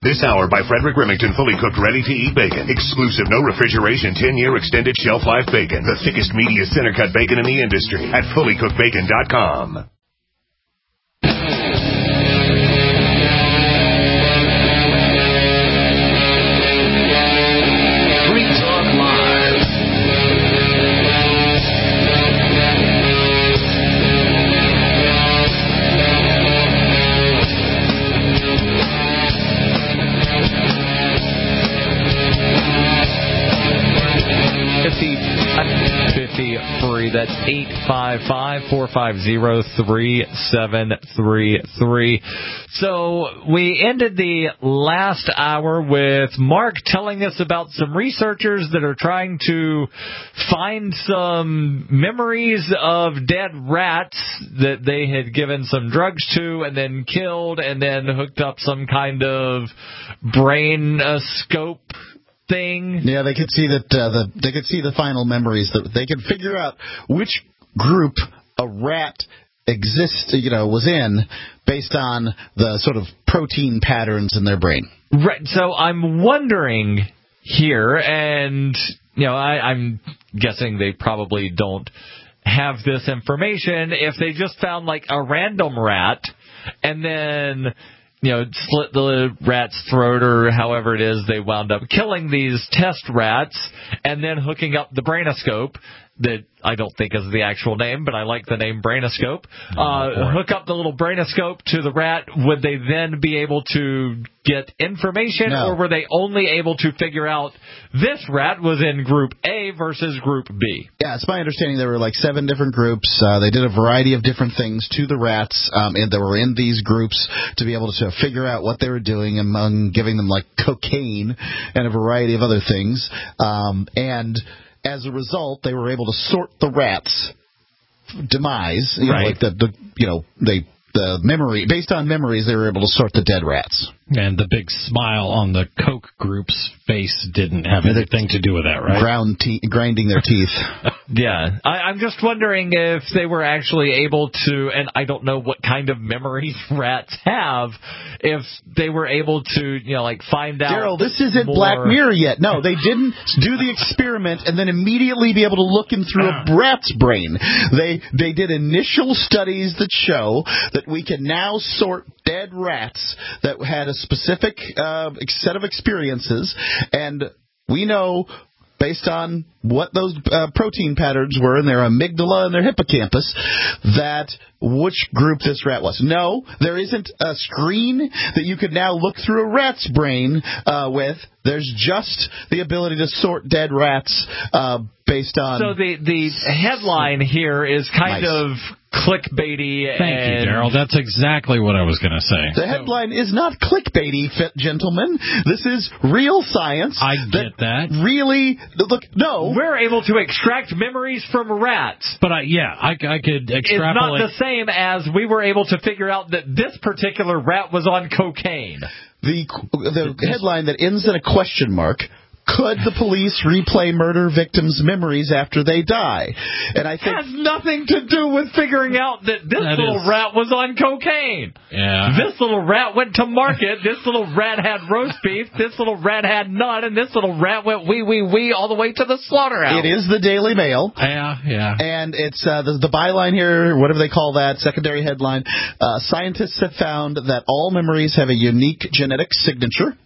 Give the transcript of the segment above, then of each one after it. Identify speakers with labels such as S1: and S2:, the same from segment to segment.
S1: This hour by Frederick Remington, fully cooked, ready-to-eat bacon. Exclusive, no refrigeration, 10-year extended shelf life bacon. The thickest, meatiest center-cut bacon in the industry at fullycookedbacon.com.
S2: Free. That's 855-450-3733. So we ended the last hour with Mark telling us about some researchers that are trying to find some memories of dead rats that they had given some drugs to and then killed and then hooked up some kind of brain scope thing.
S3: Yeah, they could see that they could see the final memories. That they could figure out which group a rat was in based on the sort of protein patterns in their brain.
S2: Right. So I'm wondering here, and I'm guessing they probably don't have this information. If they just found like a random rat and then slit the rat's throat or however it is they wound up killing these test rats and then hooking up the brainoscope that I don't think is the actual name, but I like the name brainoscope. Hook up the little brainoscope to the rat. Would they then be able to get information, or were they only able to figure out this rat was in Group A versus Group B?
S3: Yeah, it's my understanding there were like 7 different groups. They did a variety of different things to the rats, and they were in these groups to be able to figure out what they were doing, among giving them like cocaine and a variety of other things. And as a result, they were able to sort the rats' demise. Like the memory, based on memories, they were able to sort the dead rats.
S4: And the big smile on the Coke group's face didn't have anything to do with that, right?
S3: Grinding their teeth.
S2: Yeah. I'm just wondering if they were actually able to, and I don't know what kind of memories rats have, if they were able to, find out.
S3: Daryl, this isn't Black Mirror yet. No, they didn't do the experiment and then immediately be able to look in through a rat's brain. They did initial studies that show that we can now sort dead rats that had a specific set of experiences, and we know, based on what those protein patterns were in their amygdala and their hippocampus, that which group this rat was. No, there isn't a screen that you could now look through a rat's brain with. There's just the ability to sort dead rats based on...
S2: So the headline here is kind of clickbaity.
S4: Thank you, Daryl. That's exactly what I was going to say.
S3: The headline is not clickbaity, gentlemen. This is real science.
S4: I get that.
S3: Really, look, no.
S2: We're able to extract memories from rats.
S4: But I could extrapolate.
S2: It's not the same as we were able to figure out that this particular rat was on cocaine.
S3: The headline that ends in a question mark: could the police replay murder victims' memories after they die? And I think
S2: has nothing to do with figuring out that little rat was on cocaine.
S4: Yeah.
S2: This little rat went to market. This little rat had roast beef. This little rat had nut, and this little rat went wee all the way to the slaughterhouse.
S3: It is the Daily Mail.
S4: Yeah.
S3: And it's the byline here, whatever they call that, secondary headline. Scientists have found that all memories have a unique genetic signature.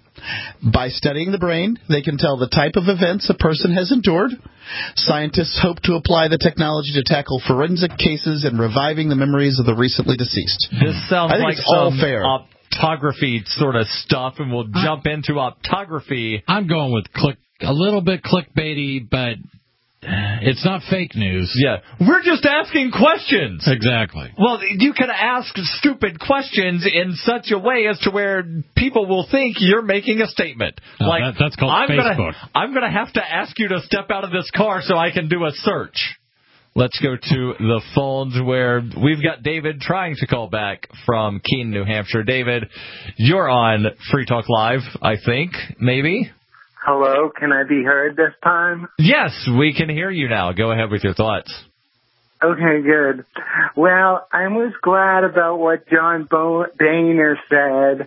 S3: By studying the brain, they can tell the type of events a person has endured. Scientists hope to apply the technology to tackle forensic cases and reviving the memories of the recently deceased.
S2: This sounds like
S3: all fair.
S2: Optography sort of stuff, and we'll jump into optography.
S4: I'm going with a little bit clickbaity, but it's not fake news.
S2: Yeah. We're just asking questions.
S4: Exactly.
S2: Well, you can ask stupid questions in such a way as to where people will think you're making a statement.
S4: That's called Facebook.
S2: I'm going to have to ask you to step out of this car so I can do a search. Let's go to the phones where we've got David trying to call back from Keene, New Hampshire. David, you're on Free Talk Live, I think, maybe?
S5: Hello, can I be heard this time?
S2: Yes, we can hear you now. Go ahead with your thoughts.
S5: Okay, good. Well, I was glad about what John Boehner said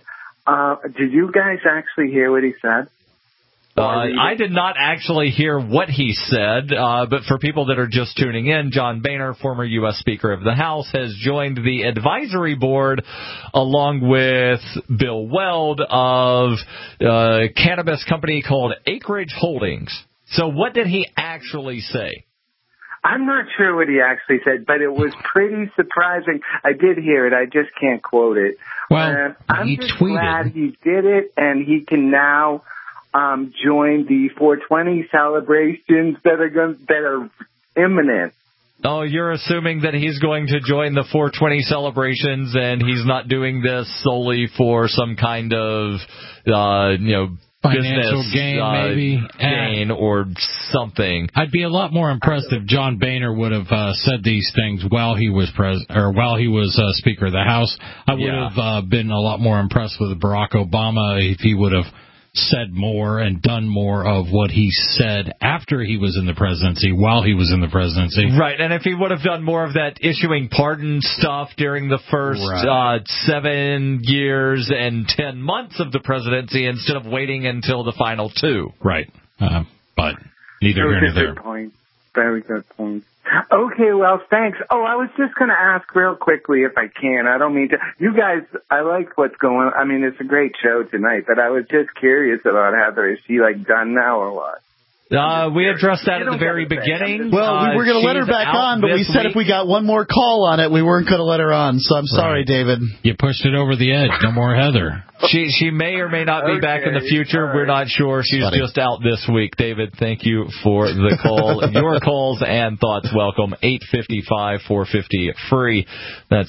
S5: Did you guys actually hear what he said?
S2: I did not actually hear what he said, but for people that are just tuning in, John Boehner, former U.S. Speaker of the House, has joined the advisory board along with Bill Weld of a cannabis company called Acreage Holdings. So what did he actually say?
S5: I'm not sure what he actually said, but it was pretty surprising. I did hear it. I just can't quote it.
S4: Well,
S5: I'm
S4: he
S5: just
S4: tweeted.
S5: glad he did it, and he can now join the 420 celebrations that are imminent.
S2: Oh, you're assuming that he's going to join the 420 celebrations, and he's not doing this solely for some kind of,
S4: financial
S2: business
S4: gain, maybe
S2: gain or something.
S4: I'd be a lot more impressed if John Boehner would have said these things while he was Speaker of the House. I would have been a lot more impressed with Barack Obama if he would have said more and done more of what he said after he was in the presidency, while he was in the presidency.
S2: Right, and if he would have done more of that issuing pardon stuff during the first 7 years and 10 months of the presidency instead of waiting until the final 2.
S4: Right, but neither here nor there.
S5: Good point. Very good point. Okay, well, thanks. Oh, I was just going to ask real quickly if I can. I don't mean to. You guys, I like what's going on. I mean, it's a great show tonight, but I was just curious about Heather. Is she, done now or what?
S2: We addressed that at the very beginning.
S3: Well, we were going to let her back on, but we said if we got one more call on it, we weren't going to let her on. So I'm sorry, David.
S4: You pushed it over the edge. No more Heather.
S2: She may or may not be back in the future. Right. We're not sure. She's just out this week. David, thank you for the call. Your calls and thoughts welcome. 855-450-FREE. That's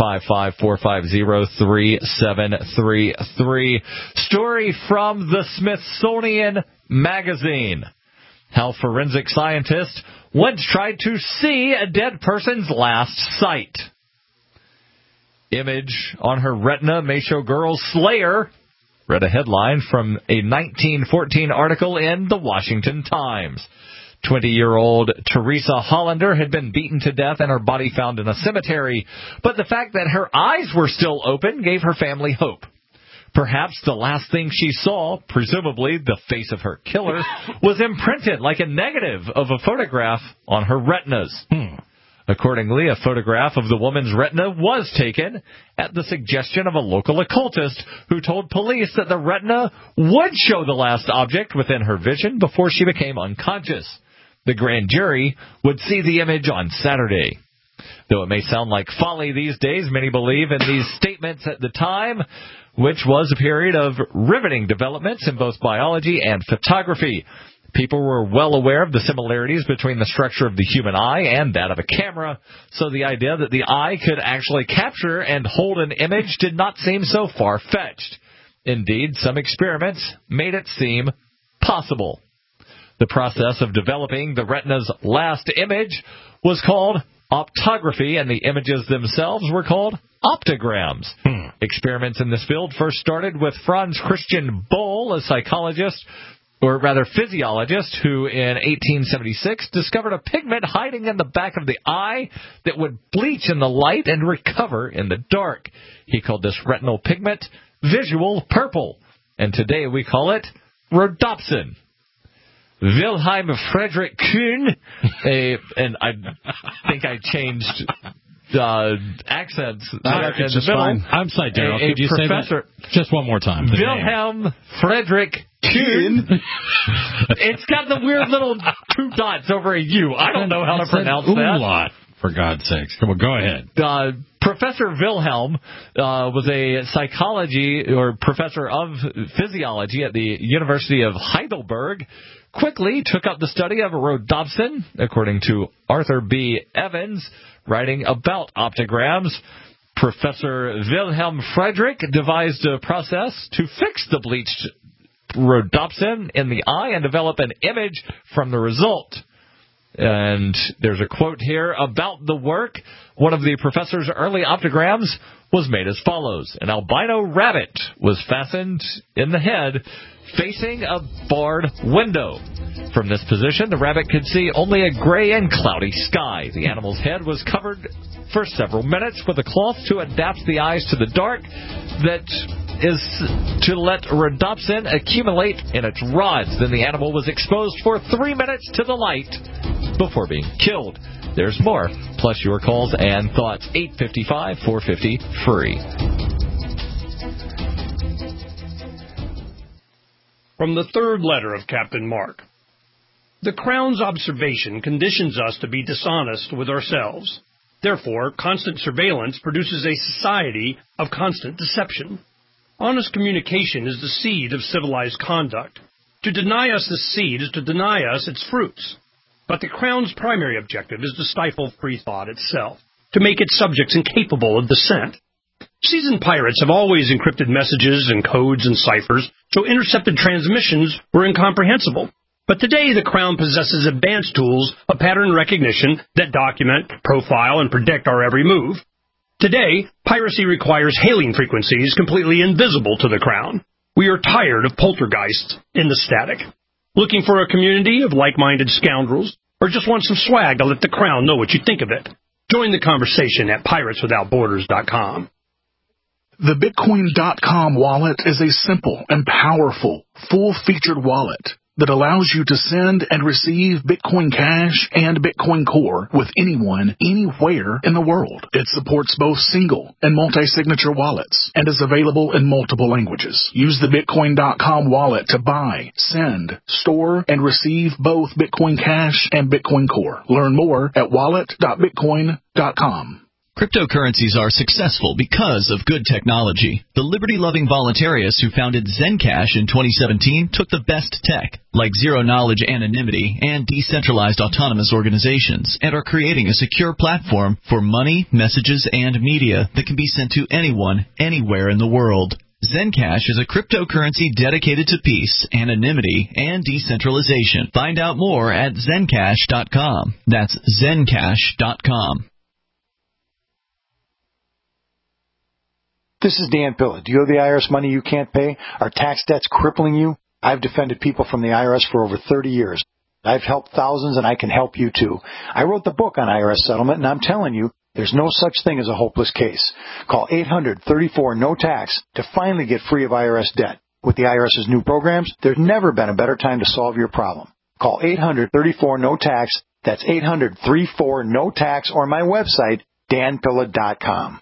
S2: 855-450-3733. Story from the Smithsonian Magazine. How forensic scientists once tried to see a dead person's last sight. Image on her retina may show girl's slayer. Read a headline from a 1914 article in the Washington Times. 20-year-old Teresa Hollander had been beaten to death and her body found in a cemetery. But the fact that her eyes were still open gave her family hope. Perhaps the last thing she saw, presumably the face of her killer, was imprinted like a negative of a photograph on her retinas. Accordingly, a photograph of the woman's retina was taken at the suggestion of a local occultist who told police that the retina would show the last object within her vision before she became unconscious. The grand jury would see the image on Saturday. Though it may sound like folly these days, many believe in these statements at the time, which was a period of riveting developments in both biology and photography. People were well aware of the similarities between the structure of the human eye and that of a camera, so the idea that the eye could actually capture and hold an image did not seem so far-fetched. Indeed, some experiments made it seem possible. The process of developing the retina's last image was called optography, and the images themselves were called optograms. Experiments in this field first started with Franz Christian Boll, a physiologist, who in 1876 discovered a pigment hiding in the back of the eye that would bleach in the light and recover in the dark. He called this retinal pigment visual purple, and today we call it rhodopsin. Wilhelm Friedrich Kuhn, and I think I changed accents.
S3: Just fine.
S4: I'm sorry, Daryl. Could you say that just one more time?
S2: Wilhelm Friedrich Kuhn. It's got the weird little 2 dots over a U. I don't know how to pronounce that.
S4: Umlaut, for God's sakes. Come on, go ahead.
S2: Professor Wilhelm was a psychology or professor of physiology at the University of Heidelberg. Quickly took up the study of rhodopsin, according to Arthur B. Evans, writing about optograms. Professor Wilhelm Friedrich devised a process to fix the bleached rhodopsin in the eye and develop an image from the result. And there's a quote here about the work. One of the professor's early optograms was made as follows. An albino rabbit was fastened in the head facing a barred window. From this position, the rabbit could see only a gray and cloudy sky. The animal's head was covered for several minutes with a cloth to adapt the eyes to the dark that is to let rhodopsin accumulate in its rods. Then the animal was exposed for 3 minutes to the light before being killed. There's more, plus your calls and thoughts. 855-450 free.
S6: From the third letter of Captain Mark. The Crown's observation conditions us to be dishonest with ourselves. Therefore, constant surveillance produces a society of constant deception. Honest communication is the seed of civilized conduct. To deny us this seed is to deny us its fruits. But the Crown's primary objective is to stifle free thought itself, to make its subjects incapable of dissent. Seasoned pirates have always encrypted messages and codes and ciphers, so intercepted transmissions were incomprehensible. But today, the Crown possesses advanced tools of pattern recognition that document, profile, and predict our every move. Today, piracy requires hailing frequencies completely invisible to the Crown. We are tired of poltergeists in the static. Looking for a community of like-minded scoundrels, or just want some swag to let the Crown know what you think of it? Join the conversation at pirateswithoutborders.com.
S7: The Bitcoin.com wallet is a simple and powerful, full-featured wallet that allows you to send and receive Bitcoin Cash and Bitcoin Core with anyone, anywhere in the world. It supports both single and multi-signature wallets and is available in multiple languages. Use the Bitcoin.com wallet to buy, send, store, and receive both Bitcoin Cash and Bitcoin Core. Learn more at wallet.bitcoin.com.
S8: Cryptocurrencies are successful because of good technology. The liberty-loving voluntarists who founded Zencash in 2017 took the best tech, like zero-knowledge anonymity and decentralized autonomous organizations, and are creating a secure platform for money, messages, and media that can be sent to anyone, anywhere in the world. Zencash is a cryptocurrency dedicated to peace, anonymity, and decentralization. Find out more at Zencash.com. That's Zencash.com.
S9: This is Dan Pilla. Do you owe the IRS money you can't pay? Are tax debts crippling you? I've defended people from the IRS for over 30 years. I've helped thousands, and I can help you too. I wrote the book on IRS settlement, and I'm telling you, there's no such thing as a hopeless case. Call 800-34-NO-TAX to finally get free of IRS debt. With the IRS's new programs, there's never been a better time to solve your problem. Call 800-34-NO-TAX. That's 800-34-NO-TAX, or my website, danpilla.com.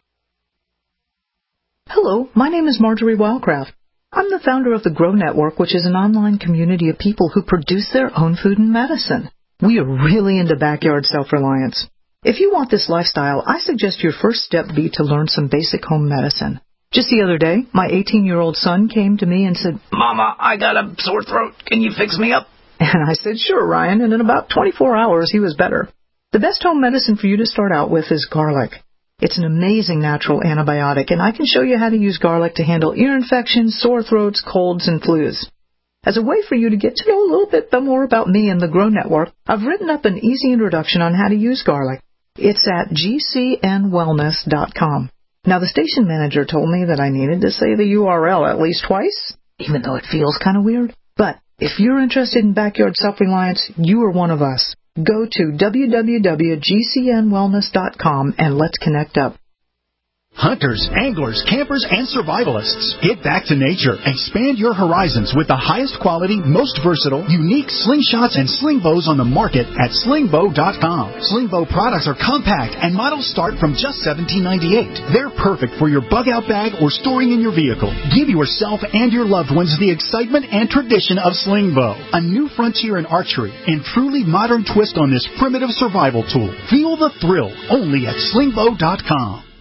S10: Hello, my name is Marjorie Wildcraft. I'm the founder of the Grow Network, which is an online community of people who produce their own food and medicine. We are really into backyard self-reliance. If you want this lifestyle, I suggest your first step be to learn some basic home medicine. Just the other day, my 18-year-old son came to me and said, "Mama, I got a sore throat. Can you fix me up?" And I said, "Sure, Ryan," and in about 24 hours, he was better. The best home medicine for you to start out with is garlic. It's an amazing natural antibiotic, and I can show you how to use garlic to handle ear infections, sore throats, colds, and flus. As a way for you to get to know a little bit more about me and the Grow Network, I've written up an easy introduction on how to use garlic. It's at gcnwellness.com. Now, the station manager told me that I needed to say the URL at least twice, even though it feels kind of weird. But if you're interested in backyard self-reliance, you are one of us. Go to www.gcnwellness.com and let's connect up.
S11: Hunters, anglers, campers, and survivalists, get back to nature. Expand your horizons with the highest quality, most versatile, unique slingshots and sling bows on the market at slingbow.com. Slingbow products are compact and models start from just $17.98. They're perfect for your bug-out bag or storing in your vehicle. Give yourself and your loved ones the excitement and tradition of Slingbow, a new frontier in archery and truly modern twist on this primitive survival tool. Feel the thrill only at slingbow.com.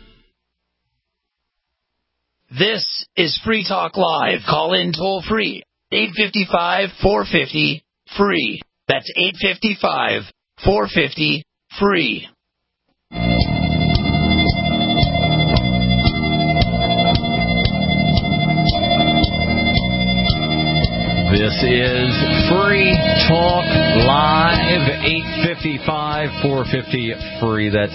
S12: This is Free Talk Live. Call in toll free. 855-450-FREE. That's 855-450-FREE.
S2: This is Free Talk Live, 855-450-FREE. That's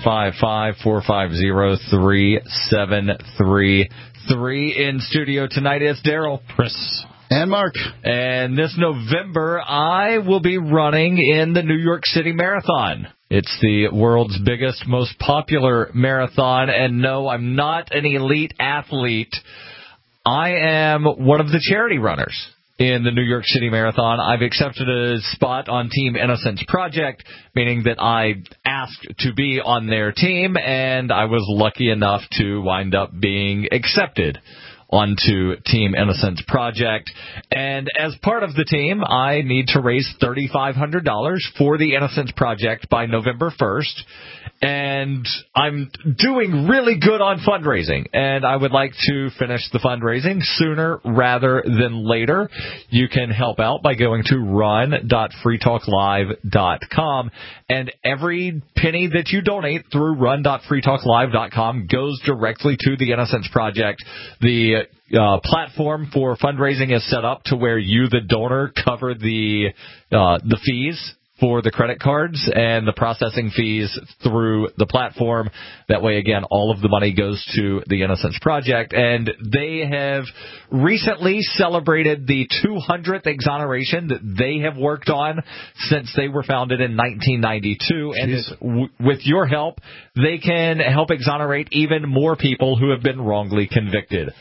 S2: 855-450-3733. In studio tonight is Daryl,
S3: Chris, and Mark.
S2: And this November, I will be running in the New York City Marathon. It's the world's biggest, most popular marathon. And no, I'm not an elite athlete. I am one of the charity runners in the New York City Marathon. I've accepted a spot on Team Innocence Project, meaning that I asked to be on their team, and I was lucky enough to wind up being accepted onto Team Innocence Project. And as part of the team, I need to raise $3,500 for the Innocence Project by November 1st. And I'm doing really good on fundraising, and I would like to finish the fundraising sooner rather than later. You can help out by going to run.freetalklive.com, and every penny that you donate through run.freetalklive.com goes directly to the Innocence Project. The platform for fundraising is set up to where you, the donor, cover the fees for the credit cards and the processing fees through the platform. That way, again, all of the money goes to the Innocence Project. And they have recently celebrated the 200th exoneration that they have worked on since they were founded in 1992. And with your help, they can help exonerate even more people who have been wrongly convicted.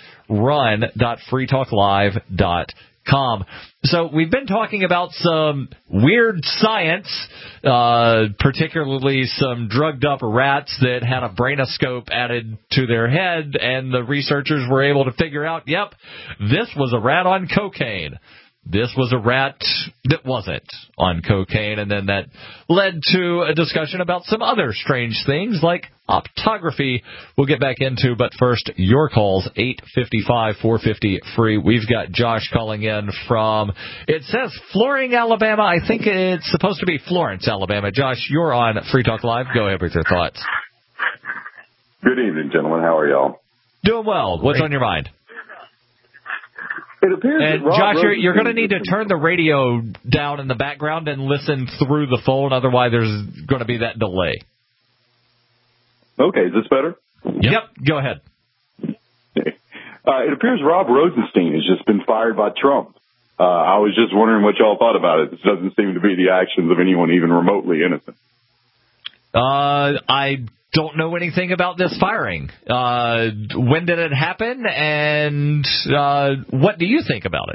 S2: Run.freetalklive.com. So we've been talking about some weird science, particularly some drugged up rats that had a brainoscope added to their head, and the researchers were able to figure out, yep, this was a rat on cocaine. This was a rat that wasn't on cocaine, and then that led to a discussion about some other strange things like optography we'll get back into. But first, your calls, 855-450-FREE. We've got Josh calling in from, it says Flooring, Alabama. I think it's supposed to be Florence, Alabama. Josh, you're on Free Talk Live. Go ahead with your thoughts.
S13: Good evening, gentlemen. How are y'all?
S2: Doing well. What's on your mind?
S13: It appears
S2: and Josh, you're going to need to turn the radio down in the background and listen through the phone. Otherwise, there's going to be that delay.
S13: Okay, is this better?
S2: Yep, go ahead.
S13: It appears Rob Rosenstein has just been fired by Trump. I was just wondering what y'all thought about it. This doesn't seem to be the actions of anyone even remotely innocent.
S2: I don't know anything about this firing. When did it happen, and what do you think about it?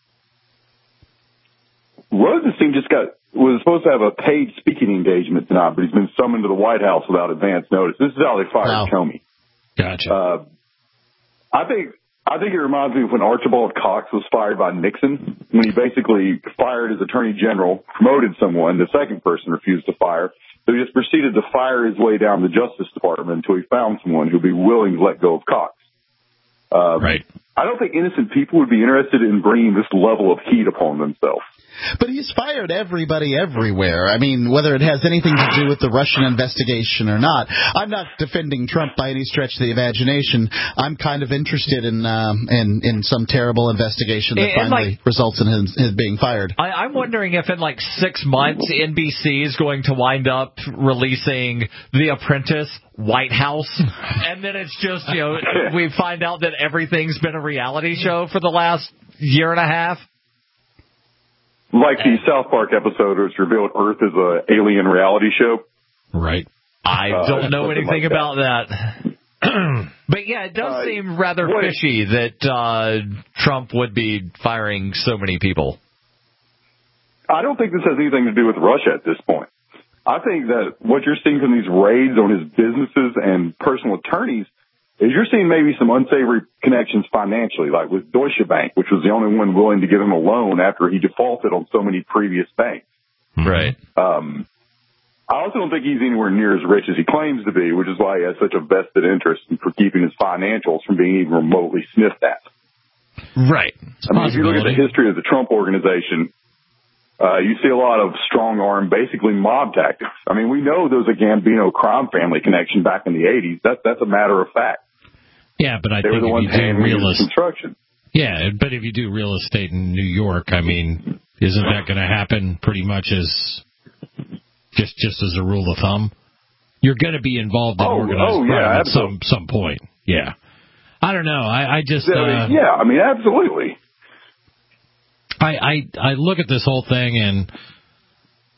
S13: Rosenstein was supposed to have a paid speaking engagement tonight, but he's been summoned to the White House without advance notice. This is how they fired Comey.
S4: Gotcha.
S13: I think it reminds me of when Archibald Cox was fired by Nixon, when he basically fired his attorney general, promoted someone, the second person refused to fire. So he just proceeded to fire his way down the Justice Department until he found someone who'd be willing to let go of Cox.
S4: Right.
S13: I don't think innocent people would be interested in bringing this level of heat upon themselves.
S3: But he's fired everybody everywhere. I mean, whether it has anything to do with the Russian investigation or not. I'm not defending Trump by any stretch of the imagination. I'm kind of interested in some terrible investigation that finally results in his being fired.
S2: I'm wondering if in 6 months NBC is going to wind up releasing The Apprentice, White House, and then it's just, we find out that everything's been a reality show for the last year and a half.
S13: Like the South Park episode which revealed Earth is an alien reality show.
S4: Right.
S2: I don't know anything about that. But yeah, it does seem rather fishy that Trump would be firing so many people.
S13: I don't think this has anything to do with Russia at this point. I think that what you're seeing from these raids on his businesses and personal attorneys is you're seeing maybe some unsavory connections financially, like with Deutsche Bank, which was the only one willing to give him a loan after he defaulted on so many previous banks.
S2: Right.
S13: I also don't think he's anywhere near as rich as he claims to be, which is why he has such a vested interest in keeping his financials from being even remotely sniffed at.
S2: Right.
S13: I mean, if you look at the history of the Trump organization, you see a lot of strong-arm, basically mob tactics. I mean, we know there's a Gambino crime family connection back in the 80s. That's a matter of fact.
S4: Yeah, but I
S13: they
S4: think
S13: were the ones
S4: if you do
S13: construction.
S4: Yeah, but if you do real estate in New York, I mean, isn't that going to happen pretty much as just as a rule of thumb? You're going to be involved in organized crime at some point. Yeah. I don't know. I just
S13: yeah, I mean, absolutely.
S4: I look at this whole thing, and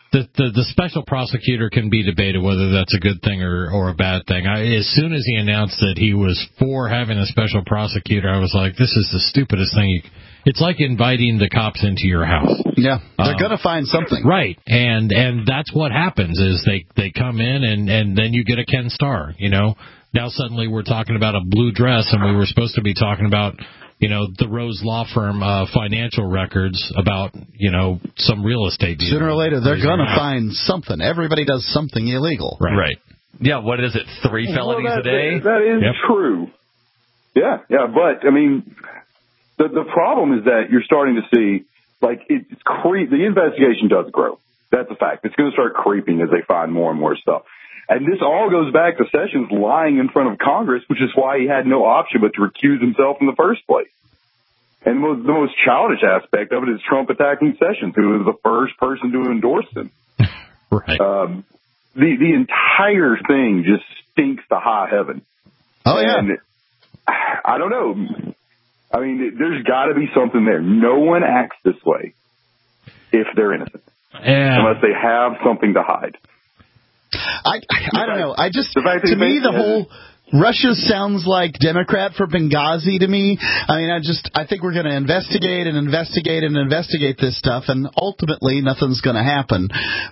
S4: The special prosecutor can be debated whether that's a good thing or a bad thing. As soon as he announced that he was for having a special prosecutor, I was like, this is the stupidest thing. It's like inviting the cops into your house.
S3: Yeah, they're going to find something.
S4: Right, and that's what happens is they come in and then you get a Ken Starr, you know. Now suddenly we're talking about a blue dress, and we were supposed to be talking about, you know, the Rose Law Firm financial records about, you know, some real estate deal.
S3: Sooner or later, they're going to find something. Everybody does something illegal.
S2: Right. Yeah, what is it, 3 felonies a day?
S13: That is true. Yeah, but, I mean, the problem is that you're starting to see, like, the investigation does grow. That's a fact. It's going to start creeping as they find more and more stuff. And this all goes back to Sessions lying in front of Congress, which is why he had no option but to recuse himself in the first place. And the most childish aspect of it is Trump attacking Sessions, who was the first person to endorse him.
S4: Right.
S13: The entire thing just stinks to high heaven.
S3: Oh, yeah.
S13: And I don't know. I mean, there's got to be something there. No one acts this way if they're innocent, unless they have something to hide.
S3: I don't know. To me, the whole Russia sounds like Democrat for Benghazi to me. I mean, I think we're going to investigate this stuff, and ultimately nothing's going to happen.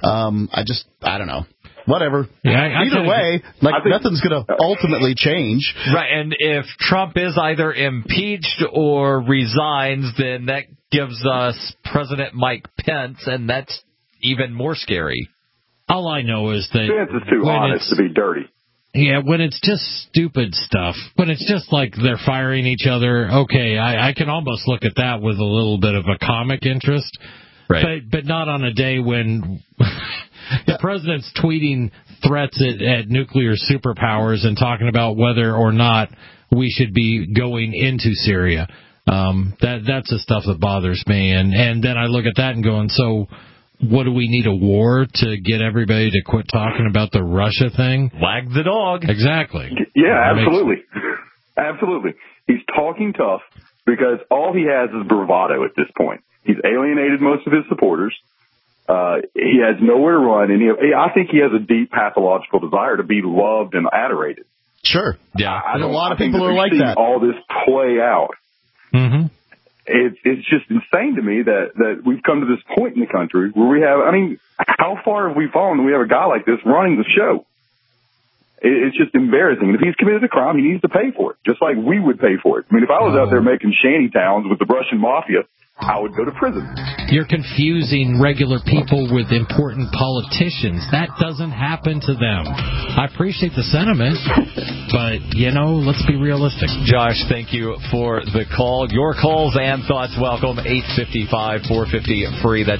S3: I don't know. Whatever.
S2: Yeah,
S3: Either way, nothing's going to ultimately change.
S2: Right, and if Trump is either impeached or resigns, then that gives us President Mike Pence, and that's even more scary.
S4: All I know is that
S13: Pence is too honest to be dirty.
S4: Yeah, when it's just stupid stuff, when it's just like they're firing each other, okay, I can almost look at that with a little bit of a comic interest. Right. But not on a day when the president's tweeting threats at nuclear superpowers and talking about whether or not we should be going into Syria. That's the stuff that bothers me. And then I look at that and going, so what do we need, a war to get everybody to quit talking about the Russia thing?
S2: Wag the dog.
S4: Exactly.
S13: Yeah, absolutely. Absolutely. He's talking tough because all he has is bravado at this point. He's alienated most of his supporters. He has nowhere to run, and I think he has a deep pathological desire to be loved and adorated.
S3: Sure.
S2: Yeah.
S3: A lot of people are like that.
S13: All this play out.
S4: Mm-hmm.
S13: It's just insane to me that we've come to this point in the country where we have, I mean, how far have we fallen? We have a guy like this running the show. It's just embarrassing. And if he's committed a crime, he needs to pay for it, just like we would pay for it. I mean, if I was out there making shanty towns with the Russian mafia, I would go to prison.
S4: You're confusing regular people with important politicians. That doesn't happen to them. I appreciate the sentiment, but, let's be realistic.
S2: Josh, thank you for the call. Your calls and thoughts welcome. 855-450-FREE. That's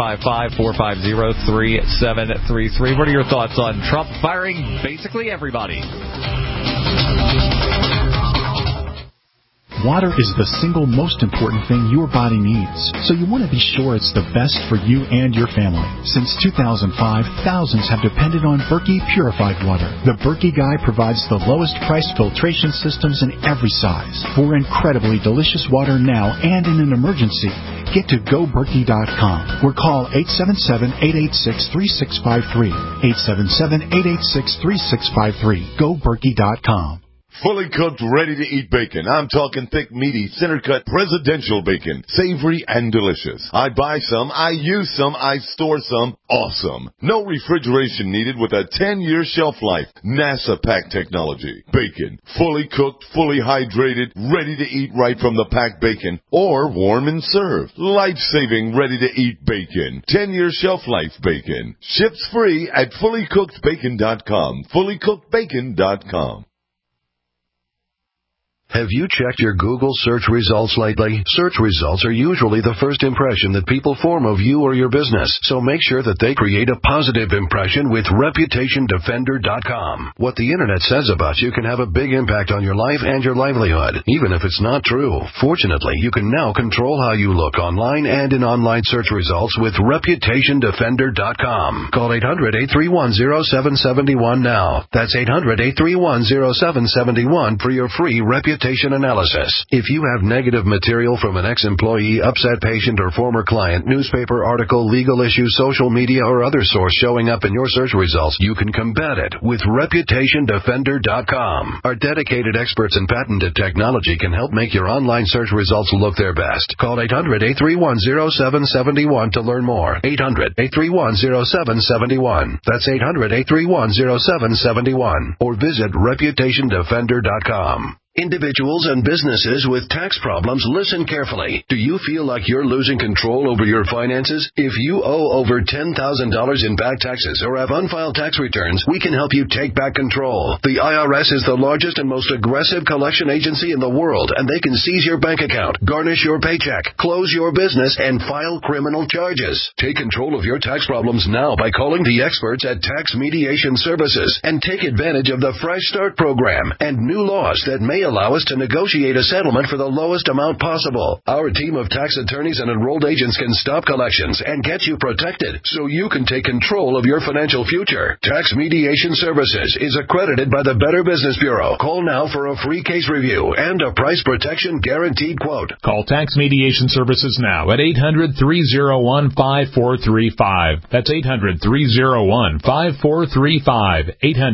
S2: 855-450-3733. What are your thoughts on Trump firing basically everybody?
S11: Water is the single most important thing your body needs, so you want to be sure it's the best for you and your family. Since 2005, thousands have depended on Berkey purified water. The Berkey Guy provides the lowest price filtration systems in every size. For incredibly delicious water now and in an emergency, get to GoBerkey.com or call 877-886-3653. 877-886-3653. GoBerkey.com.
S14: Fully cooked, ready-to-eat bacon. I'm talking thick, meaty, center-cut, presidential bacon. Savory and delicious. I buy some, I use some, I store some. Awesome. No refrigeration needed with a 10-year shelf life. NASA pack technology. Bacon. Fully cooked, fully hydrated, ready to eat right from the packed bacon. Or warm and served. Life-saving, ready-to-eat bacon. 10-year shelf life bacon. Ships free at fullycookedbacon.com. Fullycookedbacon.com.
S15: Have you checked your Google search results lately? Search results are usually the first impression that people form of you or your business, so make sure that they create a positive impression with ReputationDefender.com. What the Internet says about you can have a big impact on your life and your livelihood, even if it's not true. Fortunately, you can now control how you look online and in online search results with ReputationDefender.com. Call 800-831-0771 now. That's 800-831-0771 for your free reputation reputation analysis. If you have negative material from an ex-employee, upset patient, or former client, newspaper article, legal issue, social media, or other source showing up in your search results, you can combat it with ReputationDefender.com. Our dedicated experts in patented technology can help make your online search results look their best. Call 800-831-0771 to learn more. 800-831-0771. That's 800-831-0771. Or visit ReputationDefender.com. Individuals and businesses with tax problems, listen carefully. Do you feel like you're losing control over your finances? If you owe over $10,000 in back taxes or have unfiled tax returns, we can help you take back control. The IRS is the largest and most aggressive collection agency in the world, and they can seize your bank account, garnish your paycheck, close your business, and file criminal charges. Take control of your tax problems now by calling the experts at Tax Mediation Services and take advantage of the Fresh Start program and new laws that may allow us to negotiate a settlement for the lowest amount possible. Our team of tax attorneys and enrolled agents can stop collections and get you protected so you can take control of your financial future. Tax Mediation Services is accredited by the Better Business Bureau. Call now for a free case review and a price protection guaranteed quote.
S16: Call Tax Mediation Services now at 800-301-5435. That's 800-301-5435.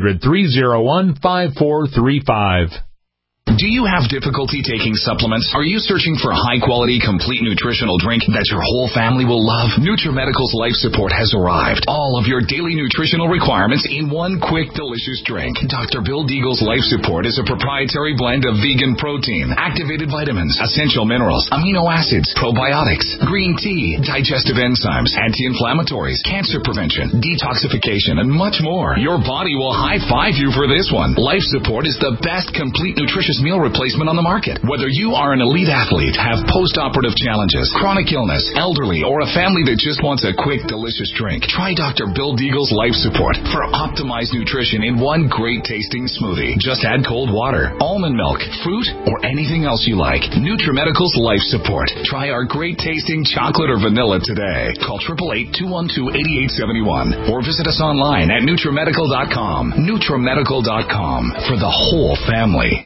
S16: 800-301-5435.
S17: Do you have difficulty taking supplements? Are you searching for a high-quality, complete nutritional drink that your whole family will love? NutriMedical's Life Support has arrived. All of your daily nutritional requirements in one quick, delicious drink. Dr. Bill Deagle's Life Support is a proprietary blend of vegan protein, activated vitamins, essential minerals, amino acids, probiotics, green tea, digestive enzymes, anti-inflammatories, cancer prevention, detoxification, and much more. Your body will high-five you for this one. Life Support is the best complete nutritious meal replacement on the market. Whether you are an elite athlete, have post-operative challenges, chronic illness, elderly, or a family that just wants a quick, delicious drink, try Dr. Bill Deagle's Life Support for optimized nutrition in one great tasting smoothie. Just add cold water, almond milk, fruit, or anything else you like. NutriMedical's Life Support. Try our great tasting chocolate or vanilla today. Call 888-212-8871 or visit us online at NutriMedical.com. NutriMedical.com for the whole family.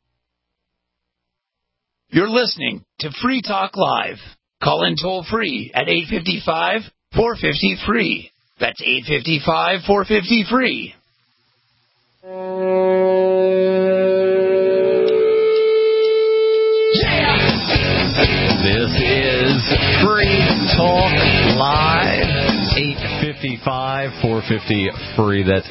S12: You're listening to Free Talk Live. Call in toll free at 855-450-FREE. That's 855-450-FREE.
S2: This is Free Talk Live. 855-450-FREE. That's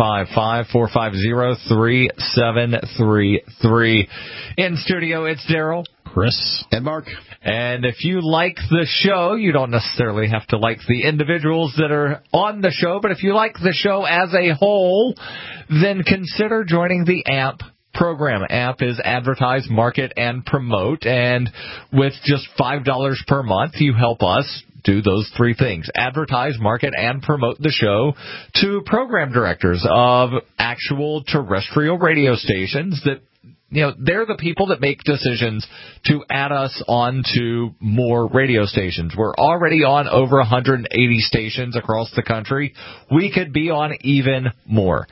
S2: 855-450-3733. In studio, it's Daryl,
S4: Chris,
S3: and Mark.
S2: And if you like the show, you don't necessarily have to like the individuals that are on the show, but if you like the show as a whole, then consider joining the AMP program. AMP is Advertise, Market, and Promote, and with just $5 per month, you help us do those three things: advertise, market, and promote the show to program directors of actual terrestrial radio stations that, you know, they're the people that make decisions to add us on to more radio stations. We're already on over 180 stations across the country. We could be on even more.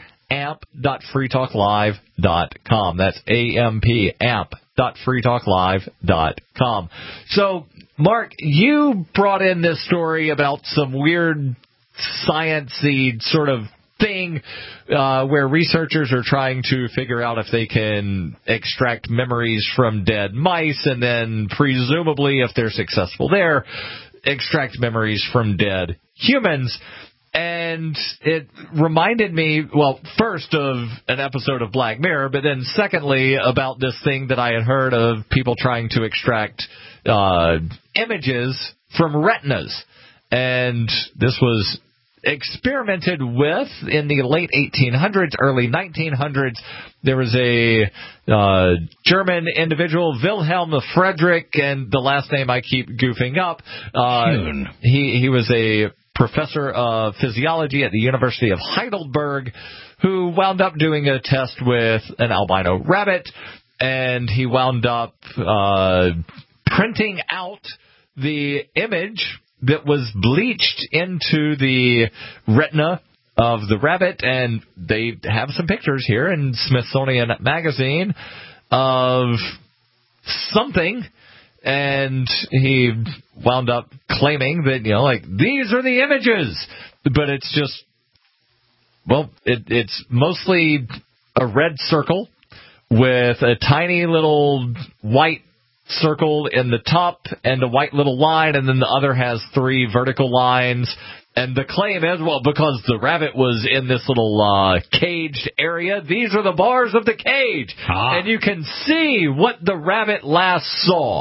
S2: amp.freetalklive.com. That's AMP, amp.freetalklive.com. So, Mark, you brought in this story about some weird science-y sort of thing where researchers are trying to figure out if they can extract memories from dead mice, and then presumably, if they're successful there, extract memories from dead humans. And it reminded me, well, first of an episode of Black Mirror, but then secondly about this thing that I had heard of people trying to extract images from retinas. And this was experimented with in the late 1800s, early 1900s. There was a German individual, Wilhelm Friedrich, and the last name I keep goofing up. He was a professor of physiology at the University of Heidelberg, who wound up doing a test with an albino rabbit, and he wound up printing out the image that was bleached into the retina of the rabbit, and they have some pictures here in Smithsonian Magazine of something, and he wound up claiming that, these are the images. But it's just, it's mostly a red circle with a tiny little white circle in the top and a white little line, and then the other has 3 vertical lines. And the claim is, because the rabbit was in this little caged area, these are the bars of the cage. And you can see what the rabbit last saw.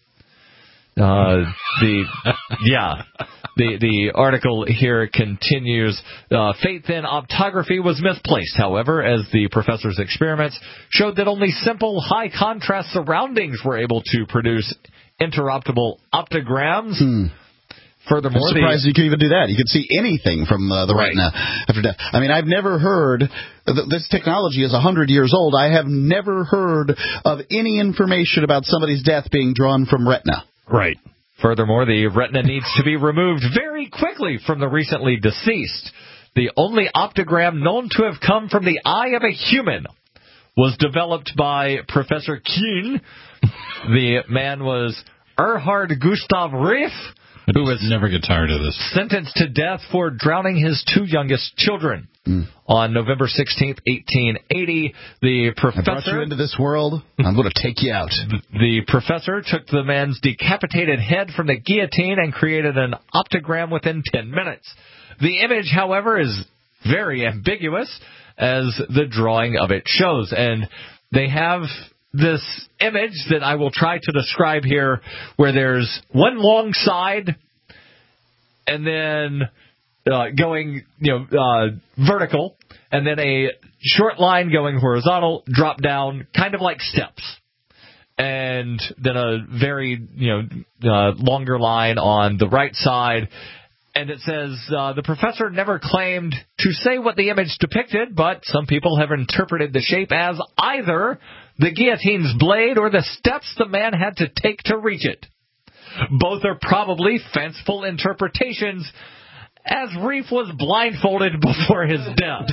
S2: The article here continues. Faith in optography was misplaced, however, as the professor's experiments showed that only simple, high-contrast surroundings were able to produce interoperable optograms. Furthermore,
S3: I'm surprised you could even do that. You could see anything from the retina after death. I mean, I've never heard, this technology is 100 years old. I have never heard of any information about somebody's death being drawn from retina.
S2: Right. Furthermore, the retina needs to be removed very quickly from the recently deceased. The only optogram known to have come from the eye of a human was developed by Professor Kuhn. The man was Erhard Gustav Rief, who was
S4: never get tired of this.
S2: Sentenced to death for drowning his 2 youngest children. On November 16th, 1880, the professor...
S3: I brought you into this world. I'm going to take you out.
S2: The professor took the man's decapitated head from the guillotine and created an optogram within 10 minutes. The image, however, is very ambiguous, as the drawing of it shows. And they have this image that I will try to describe here, where there's one long side and then going vertical, and then a short line going horizontal, drop down, kind of like steps, and then a very longer line on the right side. And it says, the professor never claimed to say what the image depicted, but some people have interpreted the shape as either the guillotine's blade or the steps the man had to take to reach it. Both are probably fanciful interpretations, as Reef was blindfolded before his death.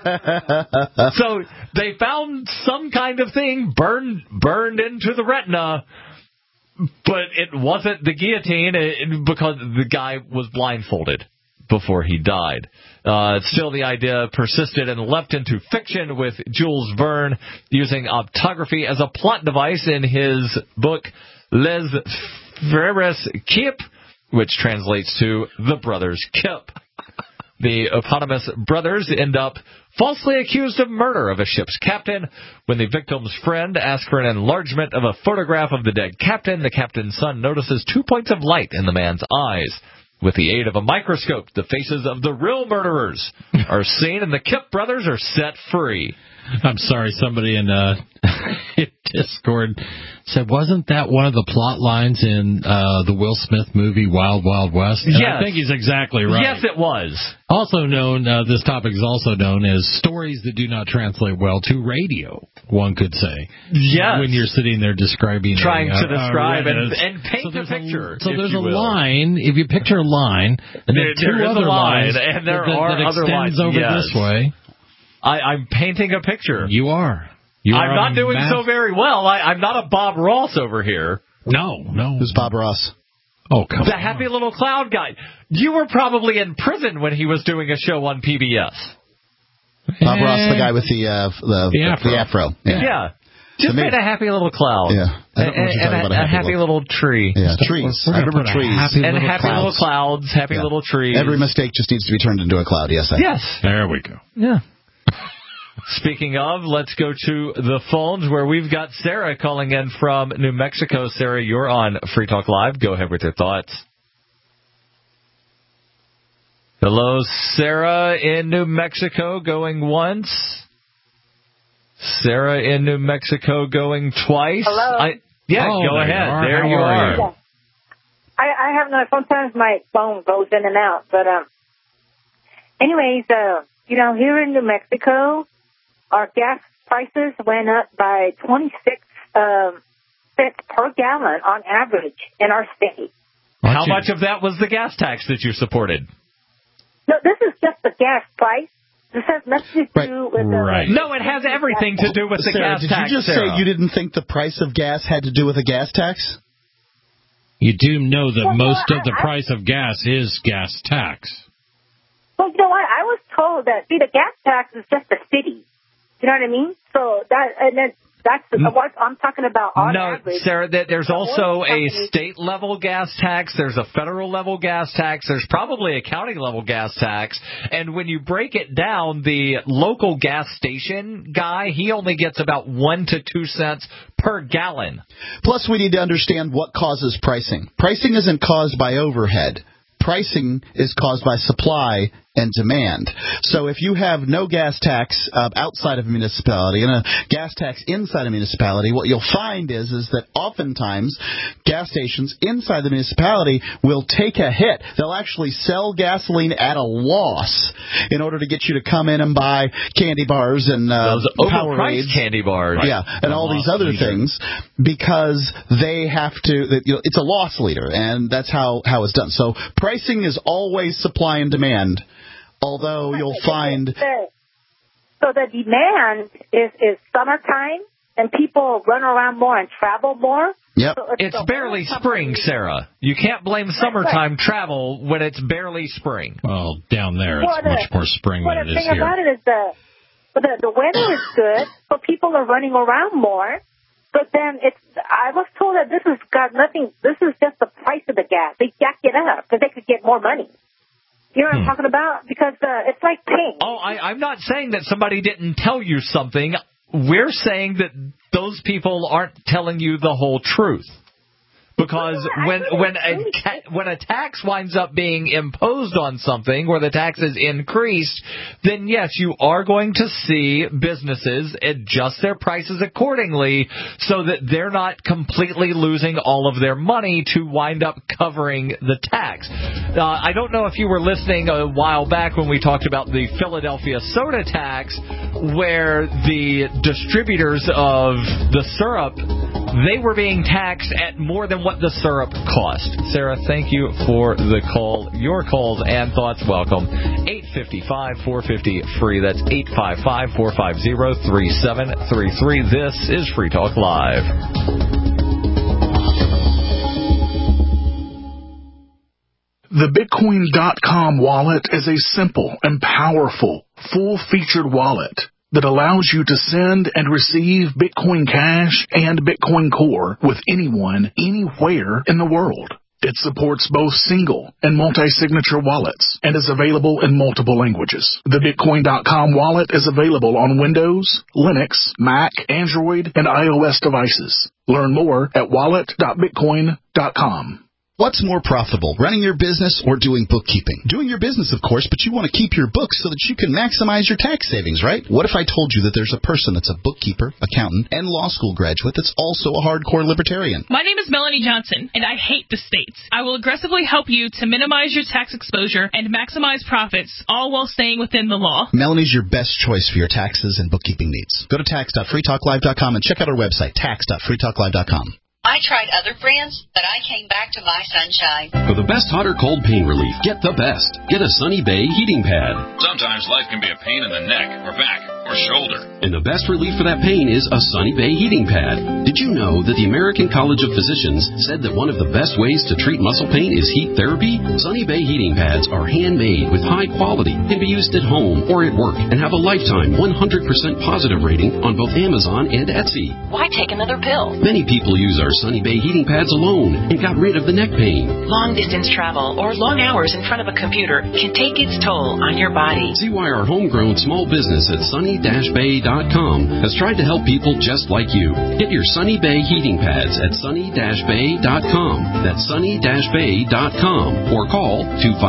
S2: So they found some kind of thing burned into the retina, but it wasn't the guillotine because the guy was blindfolded before he died. Still, the idea persisted and leapt into fiction, with Jules Verne using optography as a plot device in his book Les Frères Kip, which translates to The Brothers Kip. The eponymous brothers end up falsely accused of murder of a ship's captain. When the victim's friend asks for an enlargement of a photograph of the dead captain, the captain's son notices 2 points of light in the man's eyes. With the aid of a microscope, the faces of the real murderers are seen, and the Kip brothers are set free.
S4: I'm sorry, somebody in Discord said, wasn't that one of the plot lines in the Will Smith movie Wild Wild West? And
S2: yes.
S4: I think he's exactly right.
S2: Yes, it was.
S4: Also known, this topic is also known as stories that do not translate well to radio, one could say.
S2: Yes.
S4: When you're sitting there describing...
S2: Trying to describe and paint a picture.
S4: So there's a line, if you picture a line, and then two other lines,
S2: and there are
S4: that
S2: other lines
S4: over this way.
S2: I'm painting a picture.
S4: You are.
S2: I'm not doing so very well. I'm not a Bob Ross over here.
S4: No.
S3: Who's Bob Ross?
S4: Oh, come on.
S2: The Happy Little Cloud guy. You were probably in prison when he was doing a show on PBS.
S3: Bob Ross, the guy with the afro.
S2: Yeah. Just made a happy little cloud.
S3: Yeah. I don't know what you're talking about.
S2: A happy little tree.
S3: Yeah, trees. I remember trees.
S2: And happy little clouds, happy little trees.
S3: Every mistake just needs to be turned into a cloud. Yes.
S4: There we go.
S2: Yeah. Speaking of, let's go to the phones where we've got Sarah calling in from New Mexico. Sarah, you're on Free Talk Live. Go ahead with your thoughts. Hello, Sarah in New Mexico, going once. Sarah in New Mexico going twice.
S18: Hello?
S2: Go ahead. There you are.
S18: Yeah. I have no, sometimes my phone goes in and out, but anyways, here in New Mexico, our gas prices went up by 26 cents per gallon on average in our state.
S2: How much of that was the gas tax that you supported?
S18: No, this is just the gas price. This has nothing to do with the...
S2: No, it has everything to do with the
S3: Sarah,
S2: gas tax.
S3: did you just say you didn't think the price of gas had to do with a gas tax?
S4: You do know that most of the price of gas is gas tax.
S18: Well, you know what? I was told that, see, the gas tax is just the city. You know what I mean? So that's what I'm talking about on average.
S2: Sarah, there's also a state-level gas tax. There's a federal-level gas tax. There's probably a county-level gas tax. And when you break it down, the local gas station guy, he only gets about 1 to 2 cents per gallon.
S3: Plus, we need to understand what causes pricing. Pricing isn't caused by overhead. Pricing is caused by supply and demand. So if you have no gas tax outside of a municipality and a gas tax inside a municipality, what you'll find is that oftentimes gas stations inside the municipality will take a hit. They'll actually sell gasoline at a loss in order to get you to come in and buy candy bars and
S2: those
S3: Powerades,
S2: candy bars,
S3: yeah, and all these other things, because they have to. It's a loss leader, and that's how it's done. So pricing is always supply and demand. Although you'll find...
S18: So the demand is summertime, and people run around more and travel more.
S3: Yep.
S18: So
S2: it's barely spring, Sarah. You can't blame summertime travel when it's barely spring.
S4: Well, down there it's much more spring than it is here.
S18: The thing about it is the weather is good, so people are running around more. But then I was told that this has got nothing... This is just the price of the gas. They jack it up because they could get more money. You know what I'm talking about? Because it's like pink.
S2: Oh, I'm not saying that somebody didn't tell you something. We're saying that those people aren't telling you the whole truth. Because when a tax winds up being imposed on something where the tax is increased, then yes, you are going to see businesses adjust their prices accordingly so that they're not completely losing all of their money to wind up covering the tax. I don't know if you were listening a while back when we talked about the Philadelphia soda tax, where the distributors of the syrup, they were being taxed at more than what the syrup cost. Sarah, thank you for the call. Your calls and thoughts welcome. 855-450-FREE. That's 855-450-3733. This is Free Talk Live.
S7: The Bitcoin.com wallet is a simple and powerful, full-featured wallet that allows you to send and receive Bitcoin Cash and Bitcoin Core with anyone, anywhere in the world. It supports both single and multi-signature wallets and is available in multiple languages. The Bitcoin.com wallet is available on Windows, Linux, Mac, Android, and iOS devices. Learn more at wallet.bitcoin.com.
S3: What's more profitable, running your business or doing bookkeeping? Doing your business, of course, but you want to keep your books so that you can maximize your tax savings, right? What if I told you that there's a person that's a bookkeeper, accountant, and law school graduate that's also a hardcore libertarian?
S19: My name is Melanie Johnson, and I hate the states. I will aggressively help you to minimize your tax exposure and maximize profits, all while staying within the law.
S3: Melanie's your best choice for your taxes and bookkeeping needs. Go to tax.freetalklive.com and check out our website, tax.freetalklive.com.
S20: I tried other brands, but I came back to My Sunshine.
S21: For the best hot or cold pain relief, get the best. Get a Sunny Bay heating pad.
S22: Sometimes life can be a pain in the neck or back or shoulder.
S21: And the best relief for that pain is a Sunny Bay heating pad. Did you know that the American College of Physicians said that one of the best ways to treat muscle pain is heat therapy? Sunny Bay heating pads are handmade with high quality, can be used at home or at work, and have a lifetime 100% positive rating on both Amazon and Etsy.
S20: Why take another pill?
S21: Many people use our Sunny Bay heating pads alone and got rid of the neck pain.
S20: Long distance travel or long hours in front of a computer can take its toll on your body.
S21: See why our homegrown small business at sunny-bay.com has tried to help people just like you. Get your Sunny Bay heating pads at sunny-bay.com. That's sunny-bay.com or call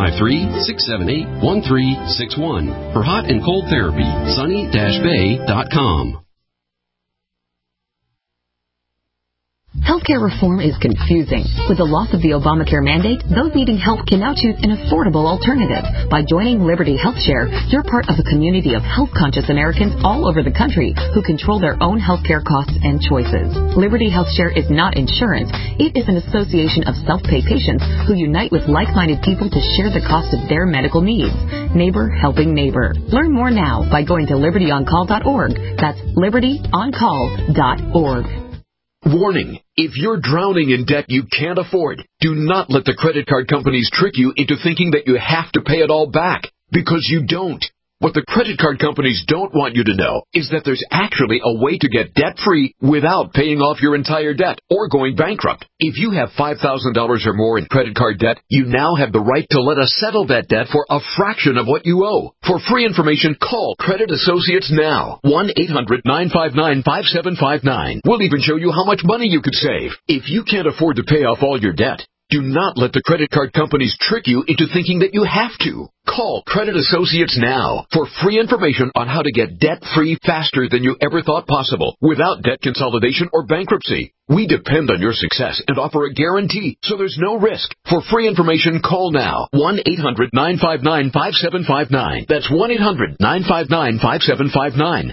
S21: 253-678-1361 for hot and cold therapy. sunny-bay.com.
S1: Healthcare reform is confusing. With the loss of the Obamacare mandate, those needing help can now choose an affordable alternative. By joining Liberty HealthShare, you're part of a community of health-conscious Americans all over the country who control their own healthcare costs and choices. Liberty HealthShare is not insurance. It is an association of self-pay patients who unite with like-minded people to share the cost of their medical needs. Neighbor helping neighbor. Learn more now by going to libertyoncall.org. That's libertyoncall.org.
S5: Warning, if you're drowning in debt you can't afford, do not let the credit card companies trick you into thinking that you have to pay it all back, because you don't. What the credit card companies don't want you to know is that there's actually a way to get debt-free without paying off your entire debt or going bankrupt. If you have $5,000 or more in credit card debt, you now have the right to let us settle that debt for a fraction of what you owe. For free information, call Credit Associates now. 1-800-959-5759. We'll even show you how much money you could save. If you can't afford to pay off all your debt, do not let the credit card companies trick you into thinking that you have to. Call Credit Associates now for free information on how to get debt-free faster than you ever thought possible without debt consolidation or bankruptcy. We depend on your success and offer a guarantee, so there's no risk. For free information, call now. 1-800-959-5759. That's 1-800-959-5759.